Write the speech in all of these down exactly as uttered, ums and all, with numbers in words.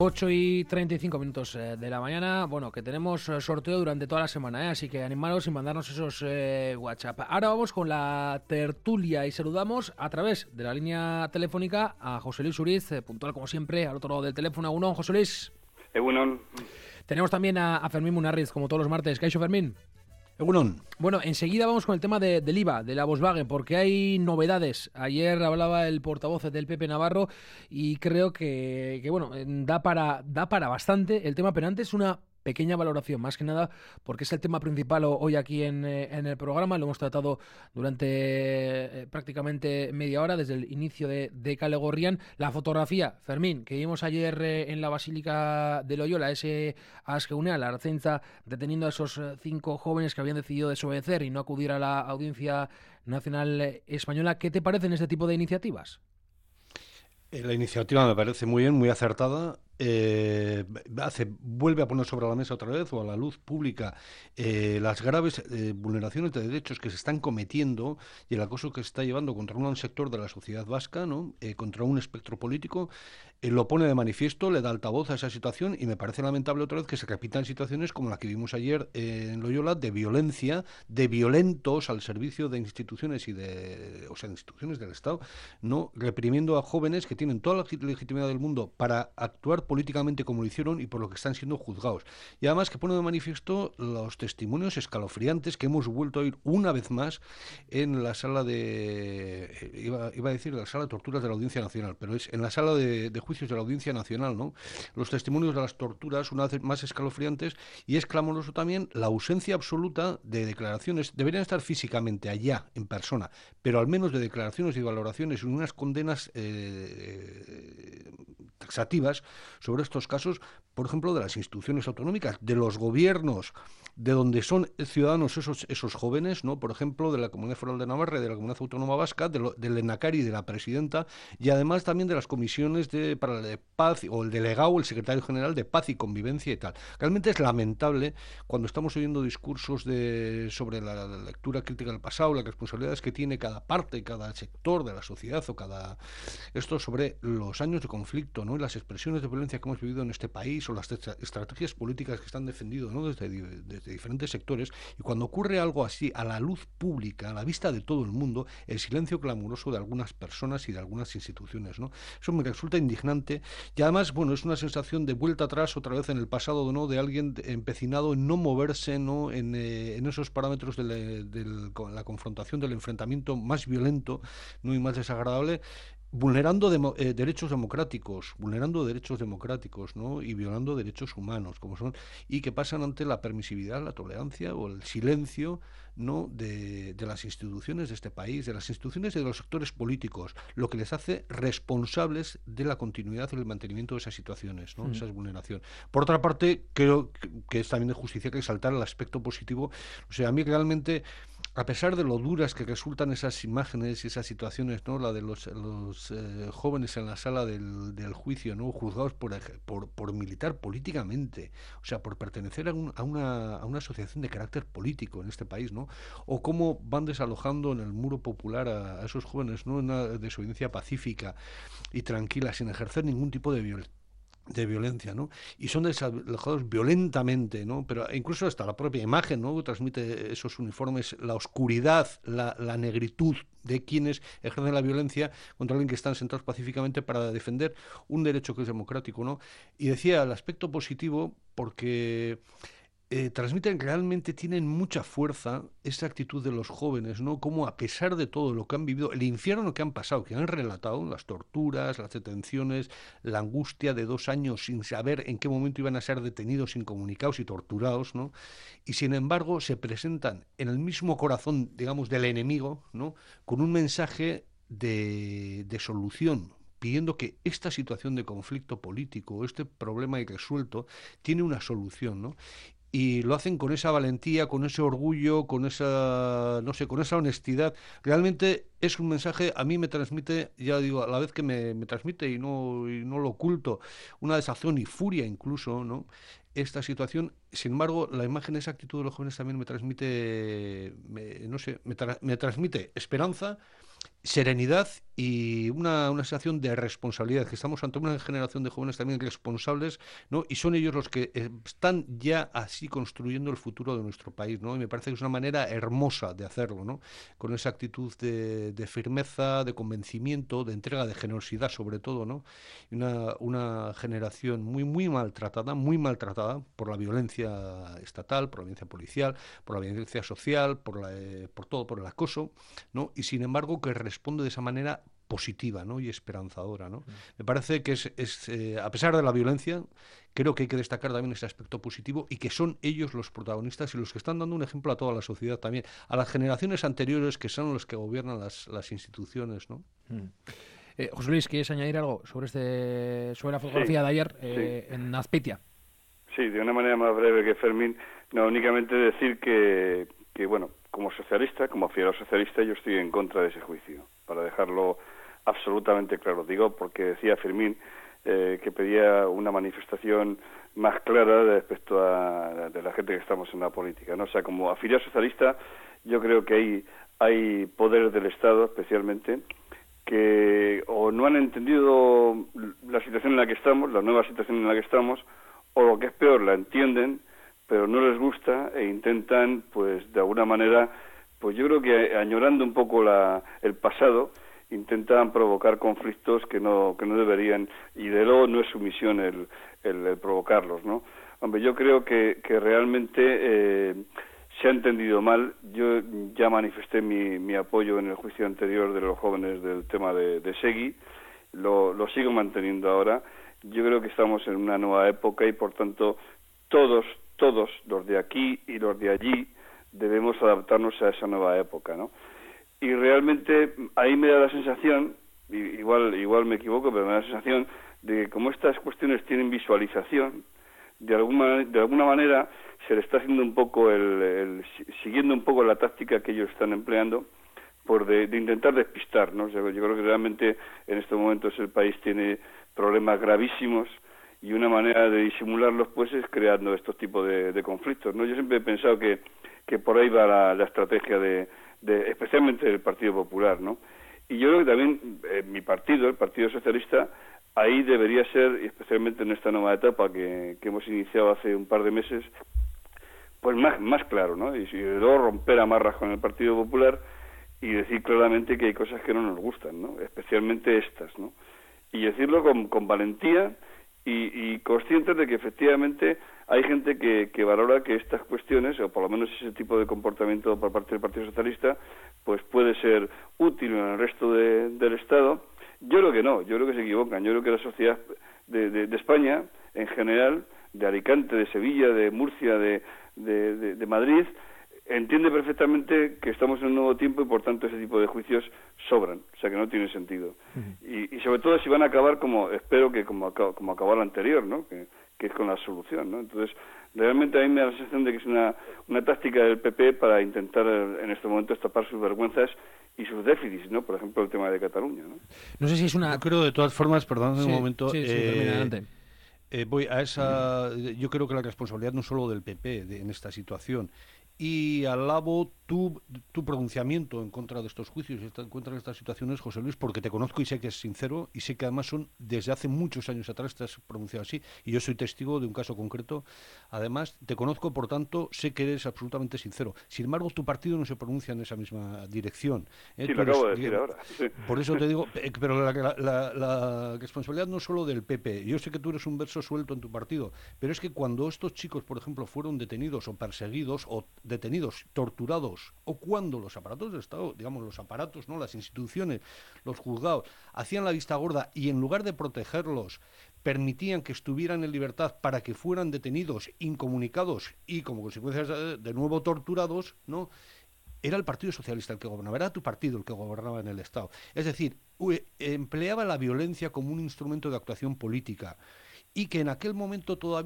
ocho y treinta y cinco minutos eh, de la mañana. Bueno, que tenemos eh, sorteo durante toda la semana, ¿eh? Así que animaros y mandarnos esos eh, WhatsApp. Ahora vamos con la tertulia y saludamos a través de la línea telefónica a José Luis Uriz, eh, puntual como siempre, al otro lado del teléfono. Uno, José Luis. Egunon. Tenemos también a, a Fermín Munarriz, como todos los martes. ¿Qué ha hecho Fermín? Egunon. Bueno, enseguida vamos con el tema de, del I V A, de la Volkswagen, porque hay novedades. Ayer hablaba el portavoz del P P Navarro y creo que, que bueno, da para, da para bastante el tema, pero antes una pequeña valoración, más que nada, porque es el tema principal hoy aquí en, en el programa. Lo hemos tratado durante eh, prácticamente media hora, desde el inicio de, de Kale Gorrian. La fotografía, Fermín, que vimos ayer eh, en la Basílica de Loyola, ese Askeunea, la Ertzaintza, deteniendo a esos eh, cinco jóvenes que habían decidido desobedecer y no acudir a la Audiencia Nacional Española. ¿Qué te parecen este tipo de iniciativas? La iniciativa me parece muy bien, muy acertada. Eh, hace, vuelve a poner sobre la mesa otra vez o a la luz pública eh, las graves eh, vulneraciones de derechos que se están cometiendo y el acoso que se está llevando contra un sector de la sociedad vasca, ¿no? Eh, contra un espectro político. Eh, lo pone de manifiesto, le da altavoz a esa situación y me parece lamentable otra vez que se repitan situaciones como la que vimos ayer eh, en Loyola, de violencia, de violentos al servicio de instituciones y de, o sea, de instituciones del Estado, no reprimiendo a jóvenes que tienen toda la legitimidad del mundo para actuar políticamente como lo hicieron y por lo que están siendo juzgados. Y además que pone de manifiesto los testimonios escalofriantes que hemos vuelto a oír una vez más en la sala de... Iba, iba a decir la sala de torturas de la Audiencia Nacional, pero es en la sala de, de juicios de la Audiencia Nacional, ¿no? Los testimonios de las torturas una vez más escalofriantes, y es clamoroso también la ausencia absoluta de declaraciones. Deberían estar físicamente allá, en persona, pero al menos de declaraciones y valoraciones y unas condenas eh, taxativas sobre estos casos, por ejemplo, de las instituciones autonómicas, de los gobiernos, de donde son ciudadanos esos, esos jóvenes, ¿no? Por ejemplo, de la Comunidad Foral de Navarra, de la Comunidad Autónoma Vasca, de lo, del Lehendakari y de la Presidenta, y además también de las comisiones de, para la de paz, o el delegado, el secretario general de Paz y Convivencia y tal. Realmente es lamentable cuando estamos oyendo discursos de, sobre la, la lectura crítica del pasado, las responsabilidades que tiene cada parte, cada sector de la sociedad o cada... Esto sobre los años de conflicto, ¿no? Y las expresiones de violencia que hemos vivido en este país o las estrategias políticas que están defendido, ¿no? desde, desde diferentes sectores, y cuando ocurre algo así a la luz pública, a la vista de todo el mundo, el silencio clamoroso de algunas personas y de algunas instituciones, ¿no? Eso me resulta indignante y además, bueno, es una sensación de vuelta atrás otra vez en el pasado, ¿no? De alguien empecinado en no moverse, ¿no? En, eh, en esos parámetros de, le, de la confrontación, del enfrentamiento más violento, ¿no? Y más desagradable, vulnerando demo, eh, derechos democráticos, vulnerando derechos democráticos, ¿no? Y violando derechos humanos, como son, y que pasan ante la permisividad, la tolerancia o el silencio, ¿no? de, de las instituciones de este país, de las instituciones y de los sectores políticos, lo que les hace responsables de la continuidad y el mantenimiento de esas situaciones, ¿no? Mm. Esa vulneración. Por otra parte, creo que, que es también de justicia que exaltar el aspecto positivo. O sea, a mí realmente, a pesar de lo duras que resultan esas imágenes y esas situaciones, ¿no? La de los, los eh, jóvenes en la sala del, del juicio, ¿no? Juzgados por, por, por militar políticamente, o sea, por pertenecer a, un, a, una, a una asociación de carácter político en este país, ¿no? O cómo van desalojando en el muro popular a, a esos jóvenes, ¿no? En una desobediencia pacífica y tranquila, sin ejercer ningún tipo de violencia. de violencia, ¿no? Y son desalojados violentamente, ¿no? Pero incluso hasta la propia imagen, ¿no? Transmite esos uniformes, la oscuridad, la, la negritud de quienes ejercen la violencia contra alguien que están sentados pacíficamente para defender un derecho que es democrático, ¿no? Y decía el aspecto positivo porque Eh, transmiten, realmente tienen mucha fuerza esa actitud de los jóvenes, ¿no? Como a pesar de todo lo que han vivido, el infierno que han pasado, que han relatado, las torturas, las detenciones, la angustia de dos años sin saber en qué momento iban a ser detenidos, incomunicados y torturados, ¿no? Y sin embargo se presentan en el mismo corazón, digamos, del enemigo, ¿no? Con un mensaje de, de solución, pidiendo que esta situación de conflicto político, este problema irresuelto, tiene una solución, ¿no? Y lo hacen con esa valentía, con ese orgullo, con esa, no sé, con esa honestidad. Realmente es un mensaje, a mí me transmite, ya digo, a la vez que me, me transmite y no, y no lo oculto, una desazón y furia incluso, ¿no? Esta situación. Sin embargo, la imagen, esa actitud de los jóvenes también me transmite, me, no sé, me, tra- me transmite esperanza serenidad y una, una sensación de responsabilidad, que estamos ante una generación de jóvenes también responsables, ¿no? Y son ellos los que eh, están ya así construyendo el futuro de nuestro país, ¿no? Y me parece que es una manera hermosa de hacerlo, ¿no? Con esa actitud de, de firmeza, de convencimiento, de entrega, de generosidad sobre todo, ¿no? Y una, una generación muy, muy maltratada, muy maltratada por la violencia estatal, por la violencia policial, por la violencia social, por, la, eh, por todo, por el acoso, ¿no? Y sin embargo que responde de esa manera positiva, ¿no? Y esperanzadora, ¿no? Me parece que es, es eh, a pesar de la violencia, creo que hay que destacar también ese aspecto positivo y que son ellos los protagonistas y los que están dando un ejemplo a toda la sociedad también, a las generaciones anteriores que son los que gobiernan las, las instituciones, ¿no? Mm. Eh, José Luis, ¿quieres añadir algo sobre este sobre la fotografía Sí, de ayer eh, sí. en Azpeitia? Sí, de una manera más breve que Fermín, no, únicamente decir que, que, bueno, como socialista, como fiero socialista, yo estoy en contra de ese juicio, para dejarlo absolutamente claro. Digo, porque decía Fermín eh, que pedía una manifestación más clara respecto a de la gente que estamos en la política, ¿no? O sea, como afiliado socialista, yo creo que hay, hay poderes del Estado, especialmente, que o no han entendido la situación en la que estamos, la nueva situación en la que estamos, o lo que es peor, la entienden, pero no les gusta e intentan, pues, de alguna manera, pues yo creo que añorando un poco la, el pasado, intentan provocar conflictos que no que no deberían, y de luego no es su misión el, el, el provocarlos, ¿no? Hombre, yo creo que, que realmente eh, se ha entendido mal. Yo ya manifesté mi, mi apoyo en el juicio anterior de los jóvenes del tema de, de Seguí, lo, lo sigo manteniendo ahora. Yo creo que estamos en una nueva época y, por tanto, todos, todos, los de aquí y los de allí, debemos adaptarnos a esa nueva época, ¿no? Y realmente ahí me da la sensación, igual, igual me equivoco, pero me da la sensación de que como estas cuestiones tienen visualización, de alguna, de alguna manera se le está haciendo un poco, el, el siguiendo un poco la táctica que ellos están empleando, por de, de intentar despistar, ¿no? Yo, yo creo que realmente en estos momentos el país tiene problemas gravísimos y una manera de disimularlos pues es creando estos tipos de, de conflictos, ¿no? Yo siempre he pensado que, que por ahí va la, la estrategia de, de especialmente del Partido Popular, ¿no? Y yo creo que también eh, mi partido, el Partido Socialista, ahí debería ser, especialmente en esta nueva etapa que, que hemos iniciado hace un par de meses, pues más, más claro, ¿no? Y, y luego romper amarras con el Partido Popular y decir claramente que hay cosas que no nos gustan, ¿no? Especialmente estas, ¿no? Y decirlo con, con valentía y, y conscientes de que efectivamente hay gente que, que valora que estas cuestiones, o por lo menos ese tipo de comportamiento por parte del Partido Socialista, pues puede ser útil en el resto de, del Estado. Yo creo que no, yo creo que se equivocan. Yo creo que la sociedad de, de, de España, en general, de Alicante, de Sevilla, de Murcia, de, de, de, de Madrid, entiende perfectamente que estamos en un nuevo tiempo y por tanto ese tipo de juicios sobran, o sea que no tiene sentido. Uh-huh. Y, y sobre todo si van a acabar como, espero que como, como acabó el anterior, ¿no? Que, que es con la solución, ¿no? Entonces, realmente a mí me da la sensación de que es una, una táctica del P P para intentar en este momento tapar sus vergüenzas y sus déficits, ¿no? Por ejemplo, el tema de Cataluña, ¿no? No sé si es una... Yo creo, de todas formas, perdón sí, un momento... Sí, sí, eh... termina, adelante. Eh, voy a esa. Yo creo que la responsabilidad no solo del P P de, en esta situación. Y alabo tu, tu pronunciamiento en contra de estos juicios, en contra de estas situaciones, José Luis, porque te conozco y sé que es sincero y sé que además son desde hace muchos años atrás te has pronunciado así y yo soy testigo de un caso concreto. Además, te conozco, por tanto, sé que eres absolutamente sincero. Sin embargo, tu partido no se pronuncia en esa misma dirección. ¿eh? Sí, lo acabo de decir ahora. Sí. Por eso te digo, pero la, la, la, la responsabilidad no solo del P P. Yo sé que tú eres un verso suelto en tu partido, pero es que cuando estos chicos, por ejemplo, fueron detenidos o perseguidos o detenidos, torturados, o cuando los aparatos de Estado, digamos los aparatos, no, las instituciones, los juzgados, hacían la vista gorda y en lugar de protegerlos, permitían que estuvieran en libertad para que fueran detenidos, incomunicados y como consecuencia de nuevo torturados, ¿no? Era el Partido Socialista el que gobernaba, era tu partido el que gobernaba en el Estado. Es decir, empleaba la violencia como un instrumento de actuación política y que en aquel momento todavía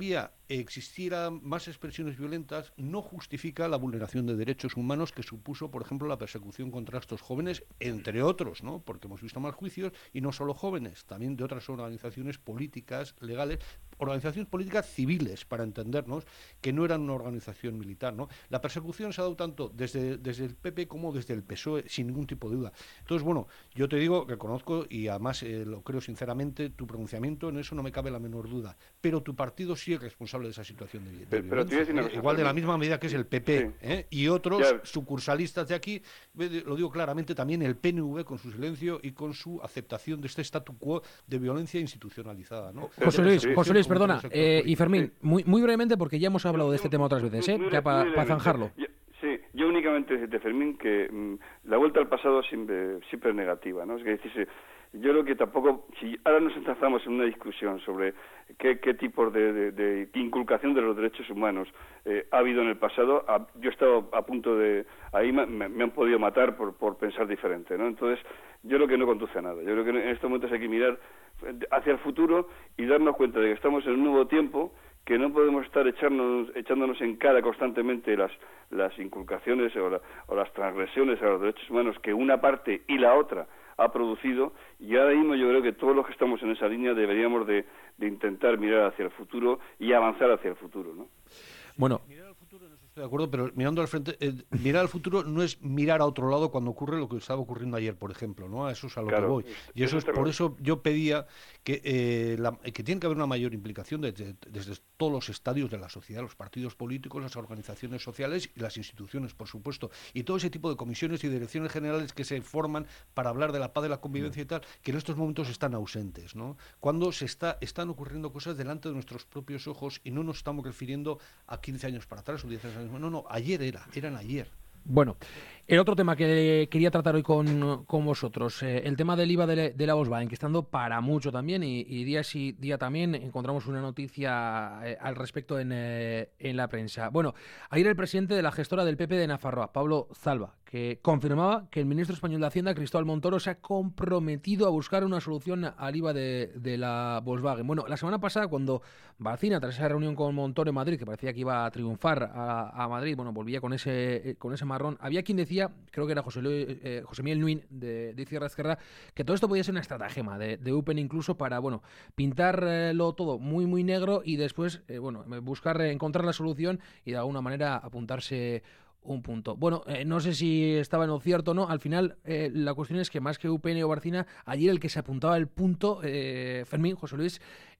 existiera más expresiones violentas no justifica la vulneración de derechos humanos que supuso, por ejemplo, la persecución contra estos jóvenes, entre otros, ¿no? Porque hemos visto más juicios, y no solo jóvenes, también de otras organizaciones políticas, legales, organizaciones políticas civiles, para entendernos, que no eran una organización militar, ¿no? La persecución se ha dado tanto desde, desde el P P como desde el P S O E, sin ningún tipo de duda. Entonces, bueno, yo te digo que conozco, y además eh, lo creo sinceramente, tu pronunciamiento, en eso no me cabe la menor duda, pero tu partido sí es responsable de esa situación de, de pero, pero violencia, una eh, cosa, igual de la misma medida que es el P P, sí. ¿eh? Y otros ya. sucursalistas de aquí, lo digo claramente, también el P N V con su silencio y con su aceptación de este statu quo de violencia institucionalizada, ¿no? José Luis, sí, José Luis, perdona, eh, y Fermín, sí. muy, muy brevemente, porque ya hemos hablado de este tema otras veces, ¿eh? Ya para pa zanjarlo. Yo, sí, yo únicamente decirte, Fermín, que mmm, la vuelta al pasado siempre, siempre es negativa, ¿no? Es que decirse, yo creo que tampoco, si ahora nos enlazamos en una discusión sobre qué, qué tipos de, de, de inculcación de los derechos humanos eh, ha habido en el pasado, a, yo he estado a punto de, ahí me, me han podido matar por, por pensar diferente, ¿no? Entonces, yo creo que no conduce a nada. Yo creo que en estos momentos hay que mirar hacia el futuro y darnos cuenta de que estamos en un nuevo tiempo, que no podemos estar echarnos, echándonos en cara constantemente las, las inculcaciones o, la, o las transgresiones a los derechos humanos que una parte y la otra ha producido, y ahora mismo yo creo que todos los que estamos en esa línea deberíamos de, de intentar mirar hacia el futuro y avanzar hacia el futuro, ¿no? Bueno, estoy de acuerdo, pero mirando al frente, eh, mirar al futuro no es mirar a otro lado cuando ocurre lo que estaba ocurriendo ayer, por ejemplo, ¿no? A eso es a lo claro, que voy. Y eso, eso es por eso yo pedía que eh, la, que tiene que haber una mayor implicación desde, desde todos los estadios de la sociedad, los partidos políticos, las organizaciones sociales y las instituciones, por supuesto, y todo ese tipo de comisiones y direcciones generales que se forman para hablar de la paz, de la convivencia y tal, que en estos momentos están ausentes, ¿no? Cuando se está están ocurriendo cosas delante de nuestros propios ojos y no nos estamos refiriendo a quince años para atrás o diez años. No, no, ayer era, eran ayer. Bueno, el otro tema que quería tratar hoy con, con vosotros, eh, el tema del I V A de, de la Volkswagen, que está dando para mucho también, y, y día sí día también encontramos una noticia eh, al respecto en, eh, en la prensa. Bueno, ayer el presidente de la gestora del P P de Nafarroa, Pablo Zalba, que confirmaba que el ministro español de Hacienda, Cristóbal Montoro, se ha comprometido a buscar una solución al I V A de, de la Volkswagen. Bueno, la semana pasada, cuando Barcina, tras esa reunión con Montoro en Madrid, que parecía que iba a triunfar a, a Madrid, bueno, volvía con ese, con ese marrón, había quien decía, creo que era José, Luis, eh, José Miguel Nuin, de, de Izquierda Esquerra, que todo esto podía ser una estratagema de, de Upen incluso para, bueno, pintarlo todo muy, muy negro y después, eh, bueno, buscar, encontrar la solución y de alguna manera apuntarse un punto. Bueno, eh, no sé si estaba en lo cierto o no. Al final, eh, la cuestión es que más que U P N o Barcina, ayer el que se apuntaba el punto, eh, Fermín, José Luis,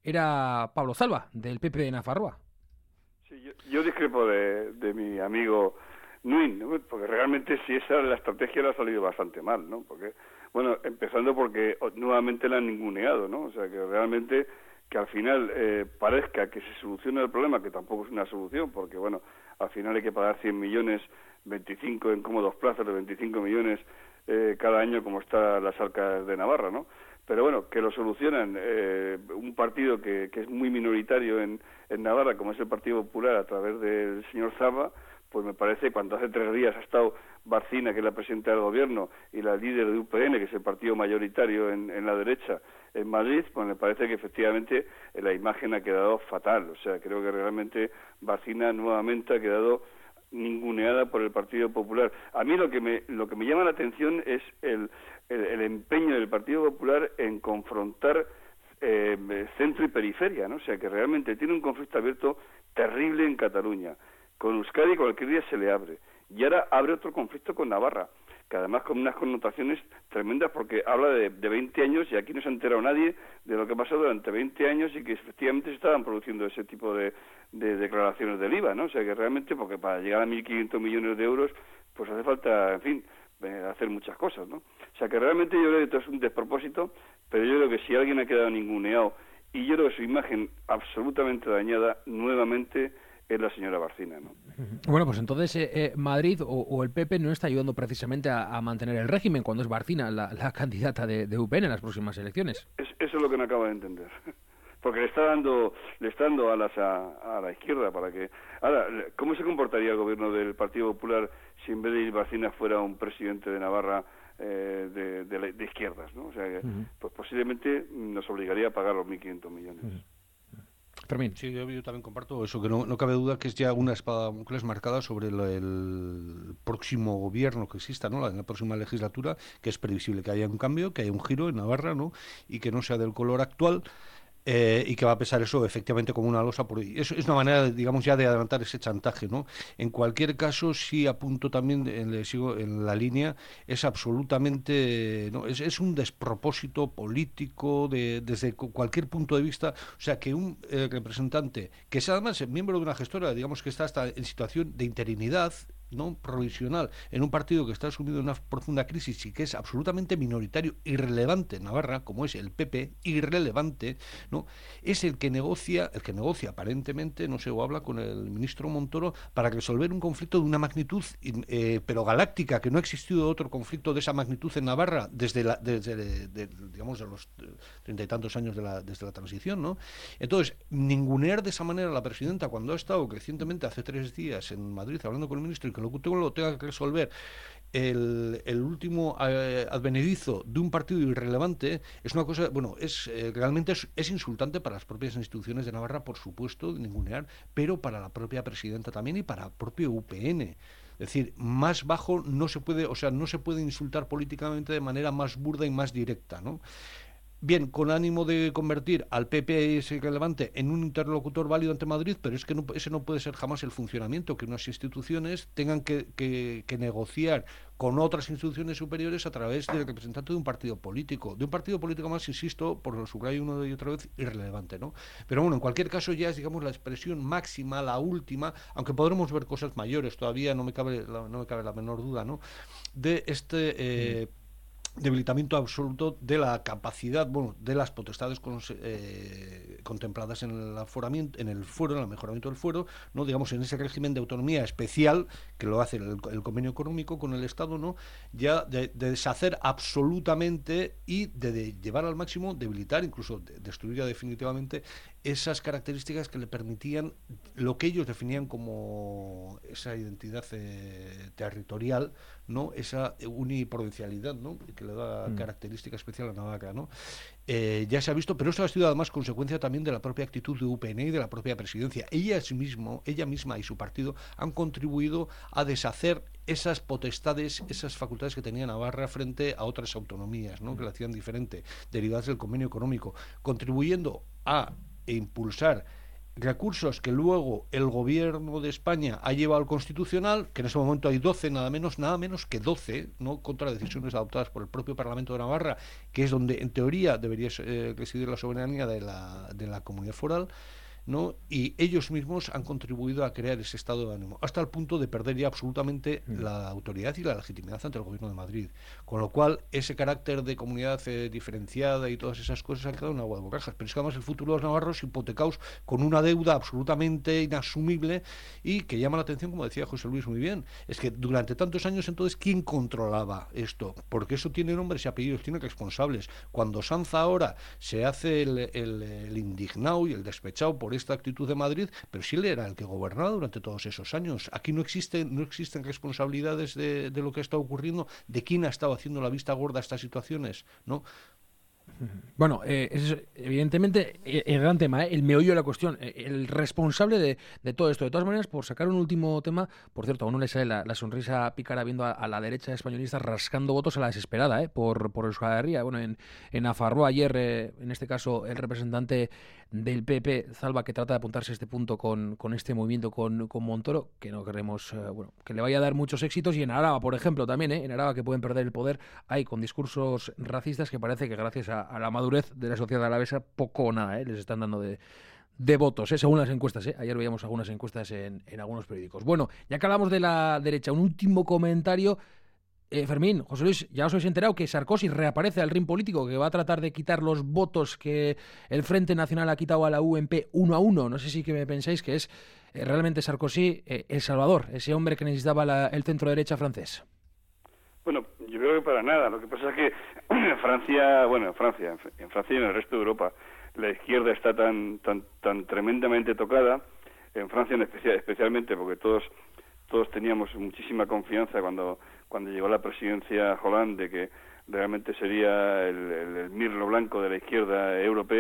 era Pablo Zalba, del P P de Nafarroa. Sí, yo, yo discrepo de, de mi amigo Nuin, ¿no? Porque realmente si esa la estrategia le ha salido bastante mal, ¿no? Porque, bueno, empezando porque nuevamente la han ninguneado, ¿no? O sea, que realmente que al final eh, parezca que se soluciona el problema, que tampoco es una solución, porque, bueno, al final hay que pagar cien millones, veinticinco en cómodos plazos de veinticinco millones eh, cada año, como está las arcas de Navarra, ¿no? Pero bueno, que lo solucionan eh, un partido que, que es muy minoritario en, en Navarra, como es el Partido Popular, a través del señor Zalba, pues me parece, cuando hace tres días ha estado Barcina, que es la presidenta del gobierno, y la líder de U P N, que es el partido mayoritario en, en la derecha, en Madrid, pues me parece que efectivamente la imagen ha quedado fatal. O sea, creo que realmente Barcina nuevamente ha quedado ninguneada por el Partido Popular. A mí lo que me lo que me llama la atención es el, el, el empeño del Partido Popular en confrontar eh, centro y periferia, ¿no? O sea, que realmente tiene un conflicto abierto terrible en Cataluña. Con Euskadi cualquier día se le abre. Y ahora abre otro conflicto con Navarra, que además con unas connotaciones tremendas, porque habla de, de veinte años y aquí no se ha enterado nadie de lo que ha pasado durante veinte años y que efectivamente se estaban produciendo ese tipo de, de declaraciones del I V A, ¿no? O sea que realmente, porque para llegar a mil quinientos millones de euros, pues hace falta, en fin, eh, hacer muchas cosas, ¿no? O sea que realmente yo creo que esto es un despropósito, pero yo creo que si alguien ha quedado ninguneado y yo creo que su imagen absolutamente dañada, nuevamente es la señora Barcina, ¿no? Bueno, pues entonces eh, eh, Madrid o, o el P P no está ayudando precisamente a, a mantener el régimen cuando es Barcina la, la candidata de, de U P N en las próximas elecciones. Es, eso es lo que no acabo de entender. Porque le está dando le está dando alas a, a la izquierda para que... Ahora, ¿cómo se comportaría el gobierno del Partido Popular si en vez de ir Barcina fuera un presidente de Navarra eh, de, de, de izquierdas, ¿no? O sea, que, uh-huh. pues posiblemente nos obligaría a pagar los mil quinientos millones. Uh-huh. Fermín. Sí, yo, yo también comparto eso, que no, no cabe duda que es ya una espada es marcada sobre el, el próximo gobierno que exista, ¿no? La, en la próxima legislatura, que es previsible que haya un cambio, que haya un giro en Navarra, ¿no? Y que no sea del color actual. Eh, y que va a pesar eso efectivamente como una losa. Por... Eso es una manera, digamos, ya de adelantar ese chantaje, ¿no? En cualquier caso, sí apunto también, en, le sigo en la línea, es absolutamente, ¿no? es, es un despropósito político de, desde cualquier punto de vista. O sea, que un eh, representante, que es además miembro de una gestora, digamos que está hasta en situación de interinidad, no provisional, en un partido que está sumido en una profunda crisis y que es absolutamente minoritario, irrelevante en Navarra, como es el P P, irrelevante, ¿no? Es el que negocia, el que negocia aparentemente, no sé, o habla con el ministro Montoro para resolver un conflicto de una magnitud, eh, pero galáctica, que no ha existido otro conflicto de esa magnitud en Navarra desde, la, desde de, de, digamos, de los treinta y tantos años de la, desde la transición, ¿no? Entonces, ningunear de esa manera a la presidenta cuando ha estado recientemente, hace tres días, en Madrid, hablando con el ministro y que lo que lo tenga que resolver el, el último eh, advenedizo de un partido irrelevante, es una cosa, bueno, es eh, realmente es, es insultante para las propias instituciones de Navarra, por supuesto, ningunear, pero para la propia presidenta también y para el propio U P N. Es decir, más bajo no se puede, o sea, no se puede insultar políticamente de manera más burda y más directa, ¿no? Bien, con ánimo de convertir al P P ese relevante en un interlocutor válido ante Madrid, pero es que no, ese no puede ser jamás el funcionamiento, que unas instituciones tengan que, que, que negociar con otras instituciones superiores a través del representante de un partido político, de un partido político más, insisto, por lo subrayo una y otra vez, irrelevante, ¿no? Pero bueno, en cualquier caso ya es, digamos, la expresión máxima, la última, aunque podremos ver cosas mayores, todavía no me cabe la, no me cabe la menor duda, ¿no? De este... Eh, mm. debilitamiento absoluto de la capacidad, bueno, de las potestades con, eh, contempladas en el aforamiento, en el fuero, en el mejoramiento del fuero, no, digamos, en ese régimen de autonomía especial que lo hace el, el convenio económico con el Estado, no, ya de, de deshacer absolutamente y de, de llevar al máximo, debilitar, incluso de, destruir ya definitivamente esas características que le permitían lo que ellos definían como esa identidad eh, territorial, ¿no? Esa uniprovincialidad, ¿no? Que le da mm. característica especial a Navarra, ¿no? Eh, ya se ha visto, pero eso ha sido además consecuencia también de la propia actitud de U P N y de la propia presidencia. Ella, mismo, ella misma y su partido han contribuido a deshacer esas potestades, esas facultades que tenía Navarra frente a otras autonomías, ¿no? Que la hacían diferente, derivadas del convenio económico, contribuyendo a impulsar recursos que luego el gobierno de España ha llevado al Constitucional, que en ese momento hay doce, nada menos, nada menos que doce, ¿no? Contra decisiones adoptadas por el propio Parlamento de Navarra, que es donde en teoría debería eh, residir la soberanía de la, de la comunidad foral, ¿no? Y ellos mismos han contribuido a crear ese estado de ánimo, hasta el punto de perder ya absolutamente mm. la autoridad y la legitimidad ante el gobierno de Madrid. Con lo cual, ese carácter de comunidad eh, diferenciada y todas esas cosas han quedado en agua de borrajas. Pero es que además el futuro de los navarros hipotecados con una deuda absolutamente inasumible y que llama la atención, como decía José Luis muy bien, es que durante tantos años entonces, ¿quién controlaba esto? Porque eso tiene nombres y apellidos, tiene responsables. Cuando Sanz ahora se hace el, el, el indignado y el despechado por esta actitud de Madrid, pero sí él era el que gobernaba durante todos esos años. Aquí no existen, no existen responsabilidades de, de lo que ha estado ocurriendo, de quién ha estado haciendo la vista gorda a estas situaciones, ¿no? Bueno, eh, es evidentemente el gran tema, ¿eh? El meollo de la cuestión, el responsable de, de todo esto. De todas maneras, por sacar un último tema, por cierto, a uno le sale la, la sonrisa pícara viendo a, a la derecha españolista rascando votos a la desesperada, ¿eh? por, por Euskal Herria. Bueno, en, en Nafarroa ayer, eh, en este caso, el representante del P P, Zalba, que trata de apuntarse a este punto con, con este movimiento con, con Montoro, que no queremos, eh, bueno, que le vaya a dar muchos éxitos. Y en Araba, por ejemplo, también, ¿eh? En Araba, que pueden perder el poder, hay con discursos racistas que parece que gracias a, a la madurez de la sociedad alavesa, poco o nada, ¿eh? Les están dando de, de votos, ¿eh? Según las encuestas, ¿eh? Ayer veíamos algunas encuestas en, en algunos periódicos. Bueno, ya que hablamos de la derecha, un último comentario. Eh, Fermín, José Luis, ya os habéis enterado que Sarkozy reaparece al ring político, que va a tratar de quitar los votos que el Frente Nacional ha quitado a la U M P uno a uno. No sé si que me pensáis que es eh, realmente Sarkozy eh, el salvador, ese hombre que necesitaba la, el centro derecha francés. Bueno, yo creo que para nada. Lo que pasa es que en Francia, bueno, en Francia, en Francia y en el resto de Europa, la izquierda está tan tan tan tremendamente tocada. En Francia en especial, especialmente porque todos todos teníamos muchísima confianza cuando cuando llegó la presidencia Hollande de que realmente sería el, el, el mirlo blanco de la izquierda europea,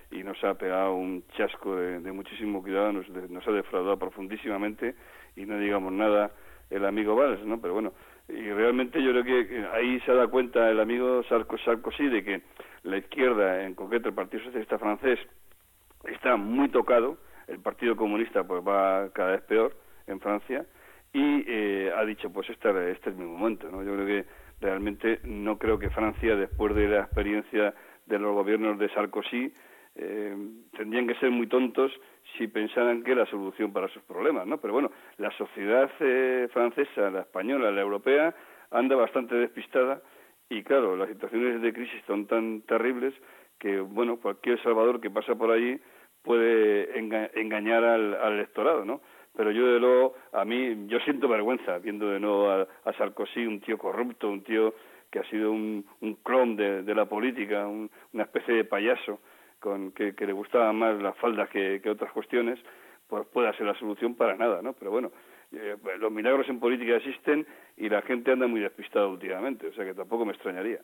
y nos ha pegado un chasco de, de muchísimo cuidado, nos, de, nos ha defraudado profundísimamente, y no digamos nada el amigo Valls, ¿no? Pero bueno, y realmente yo creo que ahí se da cuenta el amigo Sarko, Sarkozy de que la izquierda, en concreto el Partido Socialista francés, está muy tocado, el Partido Comunista pues va cada vez peor en Francia, y eh, ha dicho, pues este, este es mi momento, ¿no? Yo creo que realmente no creo que Francia, después de la experiencia de los gobiernos de Sarkozy, eh, tendrían que ser muy tontos si pensaran que la solución para sus problemas, ¿no? Pero bueno, la sociedad eh, francesa, la española, la europea, anda bastante despistada, y claro, las situaciones de crisis son tan terribles que, bueno, cualquier salvador que pasa por allí puede enga engañar al, al electorado, ¿no? Pero yo, de luego, a mí, yo siento vergüenza viendo de nuevo a, a Sarkozy, un tío corrupto, un tío que ha sido un, un clon de, de la política, un, una especie de payaso, con que, que le gustaban más las faldas que, que otras cuestiones, pues pueda ser la solución para nada, ¿no? Pero bueno, eh, los milagros en política existen y la gente anda muy despistada últimamente, o sea que tampoco me extrañaría.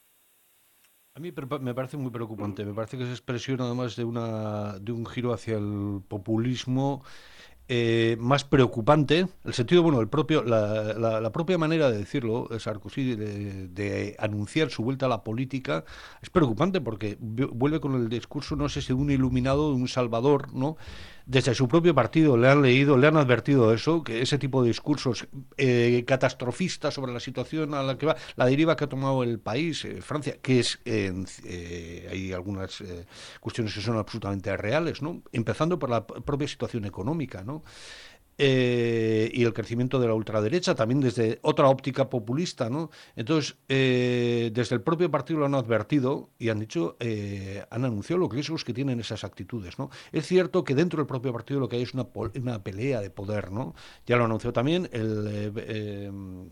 A mí me parece muy preocupante, me parece que es expresión además de, una, de un giro hacia el populismo eh, más preocupante, el sentido, bueno, el propio, la, la, la propia manera de decirlo, Sarkozy, de, de anunciar su vuelta a la política, es preocupante porque vuelve con el discurso, no sé si de un iluminado, de un salvador, ¿no? Desde su propio partido le han leído, le han advertido eso, que ese tipo de discursos eh, catastrofistas sobre la situación a la que va, la deriva que ha tomado el país, eh, Francia, que es, eh, eh, hay algunas eh, cuestiones que son absolutamente reales, ¿no? Empezando por la propia situación económica, ¿no? Eh, y el crecimiento de la ultraderecha, también desde otra óptica populista, ¿no? Entonces, eh, desde el propio partido lo han advertido y han dicho, eh, han anunciado los riesgos que tienen esas actitudes, ¿no? Es cierto que dentro del propio partido lo que hay es una, una pelea de poder, ¿no? Ya lo anunció también el... Eh, eh,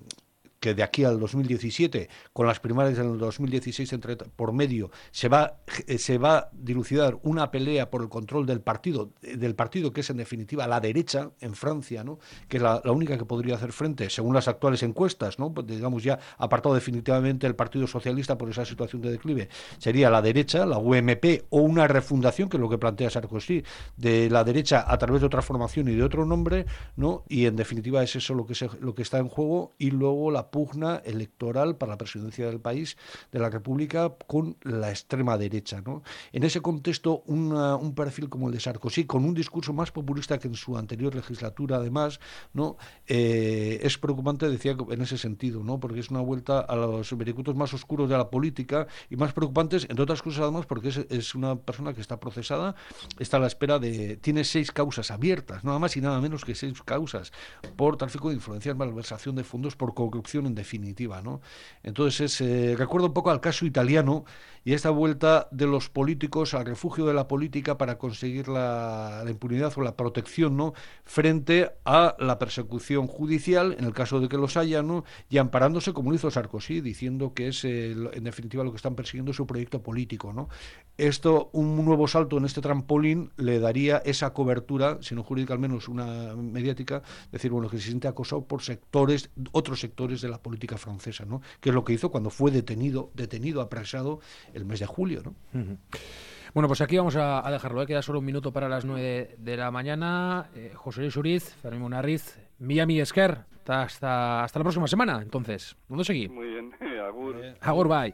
que de aquí al dos mil diecisiete, con las primarias del dos mil dieciséis entre, por medio, se va, se va a dilucidar una pelea por el control del partido, del partido que es en definitiva la derecha en Francia, ¿no? Que es la, la única que podría hacer frente, según las actuales encuestas, ¿no? Pues digamos ya apartado definitivamente el Partido Socialista por esa situación de declive, sería la derecha, la U M P, o una refundación, que es lo que plantea Sarkozy, de la derecha a través de otra formación y de otro nombre, ¿no? Y en definitiva es eso lo que, se, lo que está en juego, y luego la pugna electoral para la presidencia del país, de la República, con la extrema derecha, ¿no? En ese contexto, una, un perfil como el de Sarkozy, con un discurso más populista que en su anterior legislatura, además, ¿no? Eh, es preocupante, decía, en ese sentido, ¿no? Porque es una vuelta a los vericuetos más oscuros de la política, y más preocupantes, entre otras cosas, además, porque es, es una persona que está procesada, está a la espera de... tiene seis causas abiertas, nada más y nada menos que seis causas, por tráfico de influencias, malversación de fondos, por corrupción en definitiva, ¿no? Entonces, es, eh, recuerdo un poco al caso italiano y esta vuelta de los políticos al refugio de la política para conseguir la, la impunidad o la protección, ¿no? Frente a la persecución judicial, en el caso de que los haya, ¿no? Y amparándose, como lo hizo Sarkozy, diciendo que es, eh, en definitiva, lo que están persiguiendo es su proyecto político, ¿no? Esto, un nuevo salto en este trampolín, le daría esa cobertura, si no jurídica, al menos una mediática, decir, bueno, que se siente acosado por sectores, otros sectores de la política francesa, ¿no? Que es lo que hizo cuando fue detenido, detenido, apresado el mes de julio, ¿no? Uh-huh. Bueno, pues aquí vamos a, a dejarlo, ¿eh? Queda solo un minuto para las nueve de la mañana. Eh, José Luis Uriz, Fermín Munarriz, Miami Esker, hasta, hasta la próxima semana, entonces. ¿Dónde seguimos? Muy bien, agur. Agur, bye.